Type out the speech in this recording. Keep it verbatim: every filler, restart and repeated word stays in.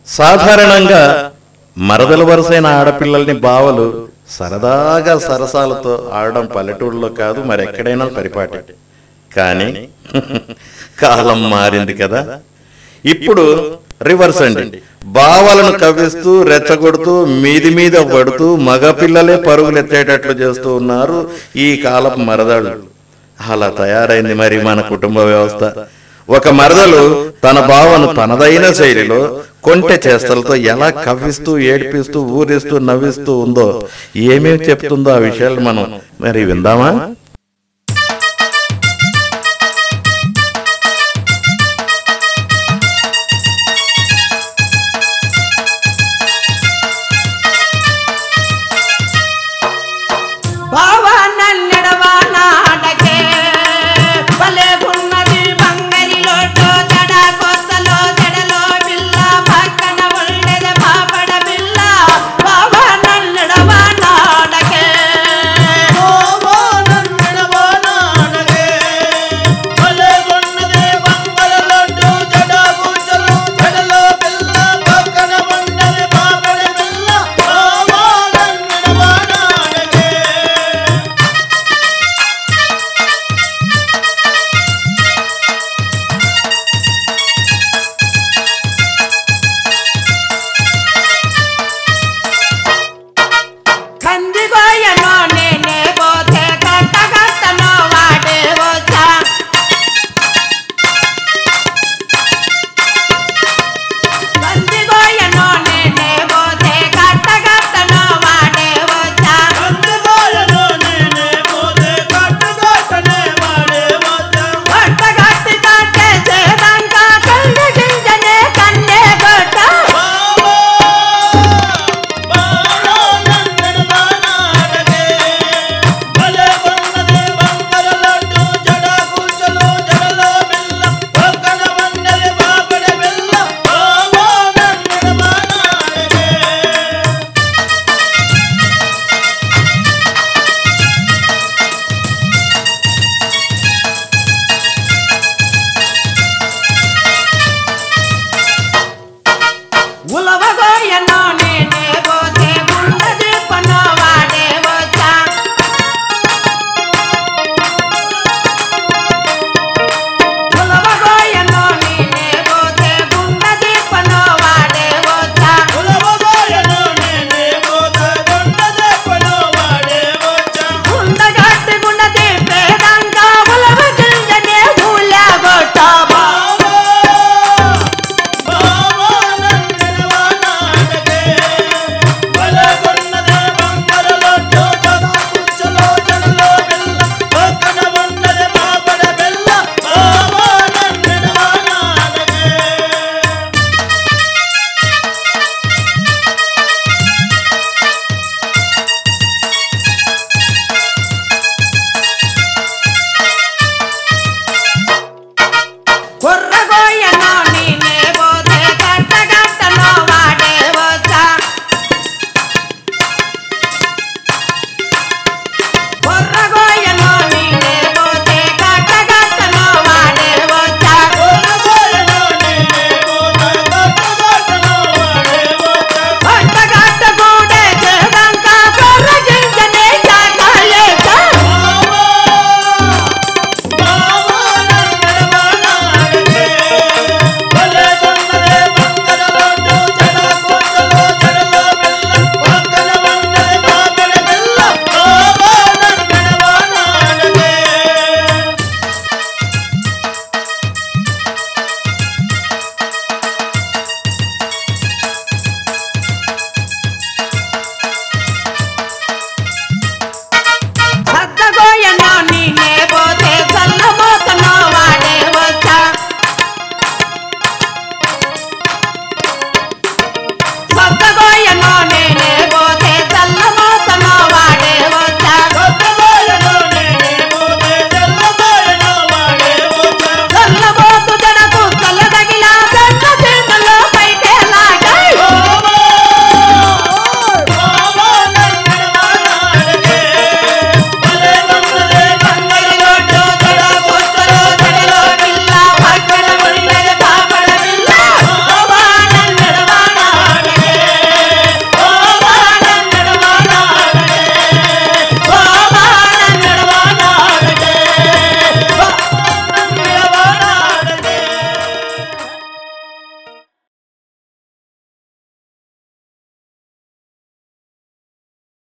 సాధారణంగా మరదల వరుసైన ఆడపిల్లల్ని బావలు సరదాగా సరసాలతో ఆడడం పల్లెటూళ్ళలో కాదు మరెక్కడైనా పరిపాటి. కానీ కాలం మారింది కదా, ఇప్పుడు రివర్స్ అండి. బావలను కవ్విస్తూ రెచ్చగొడుతూ మీది మీద పడుతూ మగపిల్లలే పరుగులెత్తేటట్లు చేస్తూ ఉన్నారు ఈ కాలపు మరదళ్ళు. అలా తయారైంది మరి మన కుటుంబ వ్యవస్థ. ఒక మరదలు తన బావను తనదైన శైలిలో కొంటె చేష్టలతో ఎలా కవ్విస్తూ ఏడిపిస్తూ ఊరిస్తూ నవ్విస్తూ ఉందో, ఏమేమి చెప్తుందో ఆ విషయాలు మనం మరి విందామా?